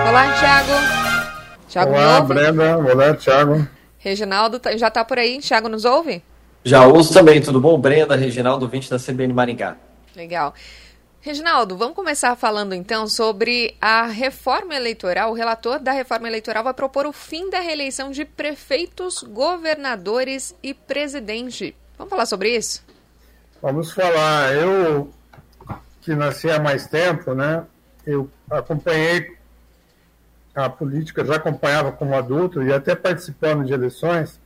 Olá, Thiago. Thiago Olá, me ouve? Brenda. Olá, Thiago. Reginaldo já está por aí. Thiago nos ouve? Já ouço também, tudo bom? Brenda, Reginaldo, 20 da CBN Maringá. Legal. Reginaldo, vamos começar falando então sobre a reforma eleitoral. O relator da reforma eleitoral vai propor o fim da reeleição de prefeitos, governadores e presidente. Vamos falar sobre isso? Vamos falar. Eu, que nasci há mais tempo, né? Eu acompanhei a política, já acompanhava como adulto e até participando de eleições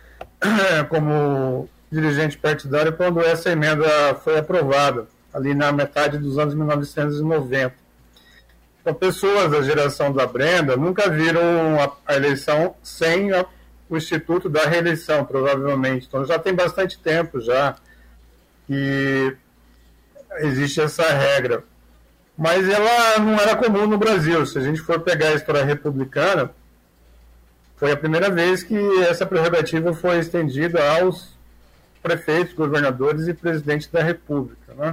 como dirigente partidário quando essa emenda foi aprovada, ali na metade dos anos 1990. Então, pessoas da geração da Brenda nunca viram a eleição sem o instituto da reeleição, provavelmente. Então, já tem bastante tempo já que existe essa regra. Mas ela não era comum no Brasil. Se a gente for pegar a história republicana, foi a primeira vez que essa prerrogativa foi estendida aos prefeitos, governadores e presidentes da República, né?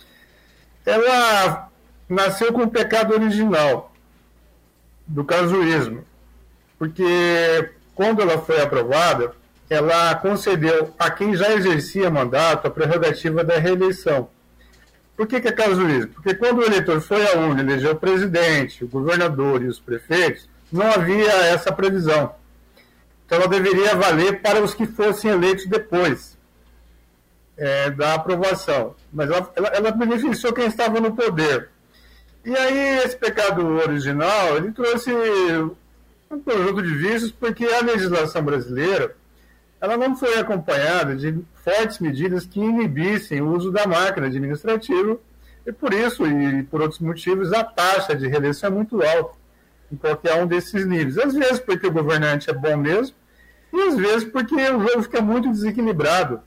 Ela nasceu com o pecado original do casuísmo, porque quando ela foi aprovada, ela concedeu a quem já exercia mandato a prerrogativa da reeleição. Por que é casuísmo? Porque quando o eleitor foi à urna eleger o presidente, o governador e os prefeitos, não havia essa previsão. Então ela deveria valer para os que fossem eleitos depois da aprovação. Mas ela beneficiou quem estava no poder. E aí esse pecado original, ele trouxe um conjunto de vícios, porque a legislação brasileira ela não foi acompanhada de fortes medidas que inibissem o uso da máquina administrativa, e por isso, e por outros motivos, a taxa de reeleição é muito alta em qualquer um desses níveis. Às vezes porque o governante é bom mesmo, e às vezes porque o jogo fica muito desequilibrado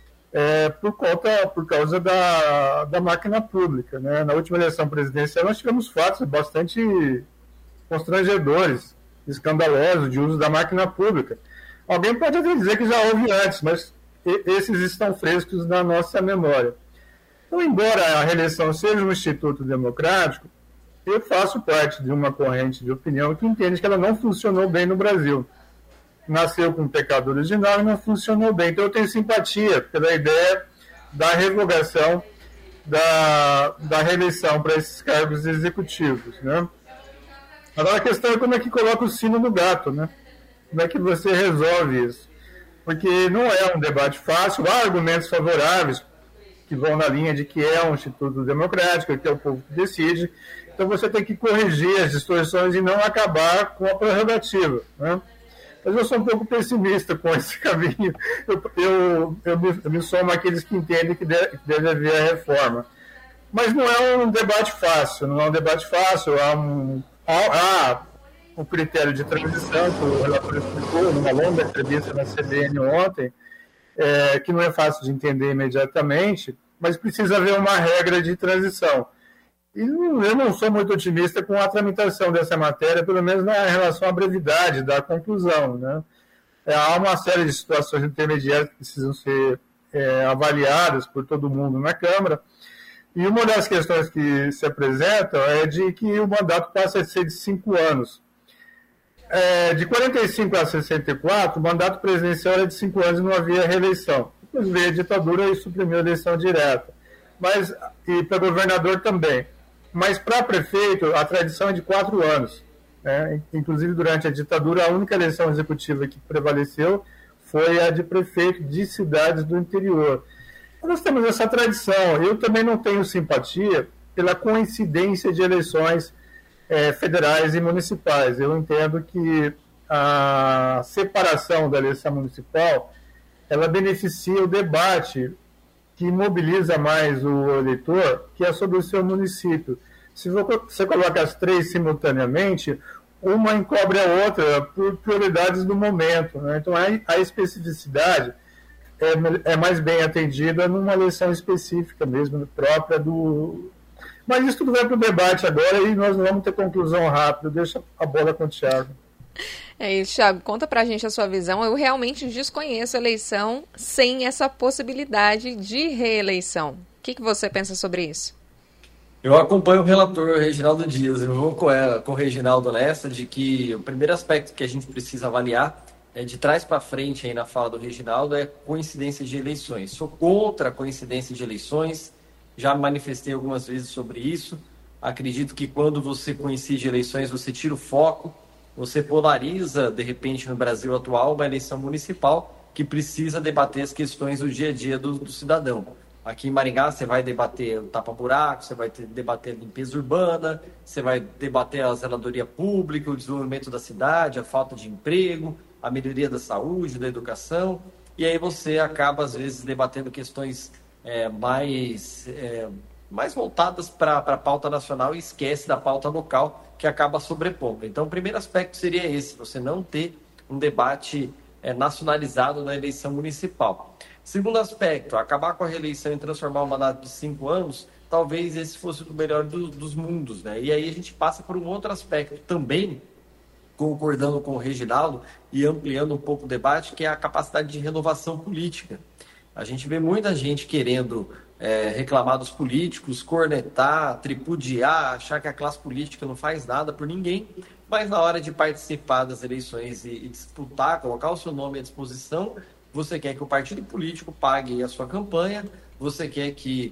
por causa da máquina pública, né? Na última eleição presidencial nós tivemos fatos bastante constrangedores, escandalosos de uso da máquina pública. Alguém pode até dizer que já houve antes, mas esses estão frescos na nossa memória. Então, embora a reeleição seja um instituto democrático, eu faço parte de uma corrente de opinião que entende que ela não funcionou bem no Brasil. Nasceu com um pecado original e não funcionou bem. Então, eu tenho simpatia pela ideia da revogação da reeleição para esses cargos executivos, né? Agora, a questão é como é que coloca o sino no gato, né? Como é que você resolve isso? Porque não é um debate fácil, há argumentos favoráveis que vão na linha de que é um instituto democrático, que é o povo que decide, então você tem que corrigir as distorções e não acabar com a prerrogativa, né? Mas eu sou um pouco pessimista com esse caminho, eu me somo àqueles que entendem que deve haver a reforma. Mas não é um debate fácil, há o critério de transição, que o relator explicou numa longa entrevista na CBN ontem, que não é fácil de entender imediatamente, mas precisa haver uma regra de transição. E eu não sou muito otimista com a tramitação dessa matéria, pelo menos na relação à brevidade da conclusão, né? Há uma série de situações intermediárias que precisam ser avaliadas por todo mundo na Câmara, e uma das questões que se apresentam é de que o mandato passa a ser de 5 anos. De 45 a 64, o mandato presidencial era de 5 anos e não havia reeleição. Depois veio a ditadura e suprimiu a eleição direta. E para governador também. Mas para prefeito, a tradição é de 4 anos. Né? Inclusive, durante a ditadura, a única eleição executiva que prevaleceu foi a de prefeito de cidades do interior. Nós temos essa tradição. Eu também não tenho simpatia pela coincidência de eleições federais e municipais. Eu entendo que a separação da eleição municipal ela beneficia o debate que mobiliza mais o eleitor, que é sobre o seu município. Se você coloca as três simultaneamente, uma encobre a outra por prioridades do momento, né? Então a especificidade é mais bem atendida numa eleição específica mesmo, própria do... Mas isso tudo vai para o debate agora e nós não vamos ter conclusão rápida. Deixa a bola com o Thiago. É isso, Thiago. Conta pra gente a sua visão. Eu realmente desconheço a eleição sem essa possibilidade de reeleição. O que você pensa sobre isso? Eu acompanho o relator Reginaldo Dias. Eu vou com o Reginaldo nessa, de que o primeiro aspecto que a gente precisa avaliar de trás para frente aí na fala do Reginaldo é coincidência de eleições. Sou contra a coincidência de eleições, já manifestei algumas vezes sobre isso. Acredito que quando você coincide eleições, você tira o foco, você polariza, de repente, no Brasil atual, uma eleição municipal que precisa debater as questões do dia a dia do cidadão. Aqui em Maringá você vai debater o tapa-buraco, você vai debater a limpeza urbana, você vai debater a zeladoria pública, o desenvolvimento da cidade, a falta de emprego, a melhoria da saúde, da educação, e aí você acaba, às vezes, debatendo questões mais voltadas para a pauta nacional e esquece da pauta local, que acaba sobrepondo. Então, o primeiro aspecto seria esse, você não ter um debate nacionalizado na eleição municipal. Segundo aspecto, acabar com a reeleição e transformar o mandato de 5 anos, talvez esse fosse o melhor dos mundos, né? E aí a gente passa por um outro aspecto também, concordando com o Reginaldo e ampliando um pouco o debate, que é a capacidade de renovação política. A gente vê muita gente querendo reclamar dos políticos, cornetar, tripudiar, achar que a classe política não faz nada por ninguém, mas na hora de participar das eleições e disputar, colocar o seu nome à disposição, você quer que o partido político pague a sua campanha, você quer que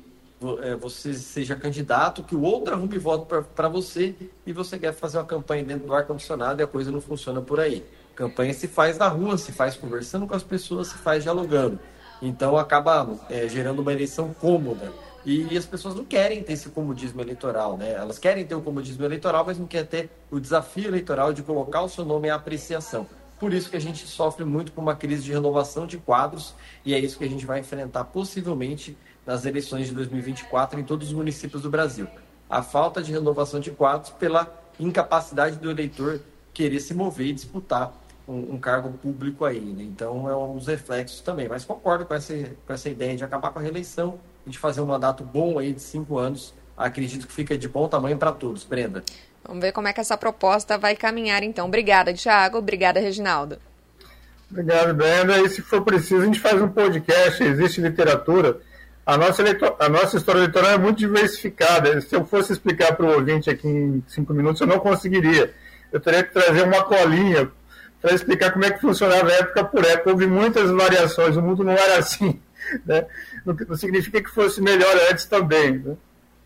você seja candidato, que o outro arrume voto para você, e você quer fazer uma campanha dentro do ar-condicionado e a coisa não funciona por aí. Campanha se faz na rua, se faz conversando com as pessoas, se faz dialogando. Então acaba gerando uma eleição cômoda. E as pessoas não querem ter esse comodismo eleitoral, né? Elas querem ter o comodismo eleitoral, mas não querem ter o desafio eleitoral de colocar o seu nome à apreciação. Por isso que a gente sofre muito com uma crise de renovação de quadros, e é isso que a gente vai enfrentar possivelmente nas eleições de 2024 em todos os municípios do Brasil. A falta de renovação de quadros pela incapacidade do eleitor querer se mover e disputar um cargo público aí, né? Então, é um dos reflexos também. Mas concordo com essa ideia de acabar com a reeleição e de fazer um mandato bom aí de 5 anos. Acredito que fica de bom tamanho para todos. Brenda. Vamos ver como é que essa proposta vai caminhar, então. Obrigada, Thiago. Obrigada, Reginaldo. Obrigado, Brenda. E se for preciso, a gente faz um podcast. Existe literatura. A nossa história eleitoral é muito diversificada. Se eu fosse explicar para o ouvinte aqui em 5 minutos, eu não conseguiria. Eu teria que trazer uma colinha para explicar como é que funcionava época por época. Houve muitas variações, o mundo não era assim, né? Não significa que fosse melhor antes também, né?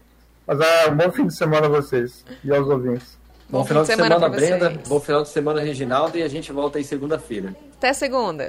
Mas um bom fim de semana a vocês e aos ouvintes. Bom final de semana, Brenda. Bom final de semana, Reginaldo, e a gente volta aí segunda-feira. Até segunda.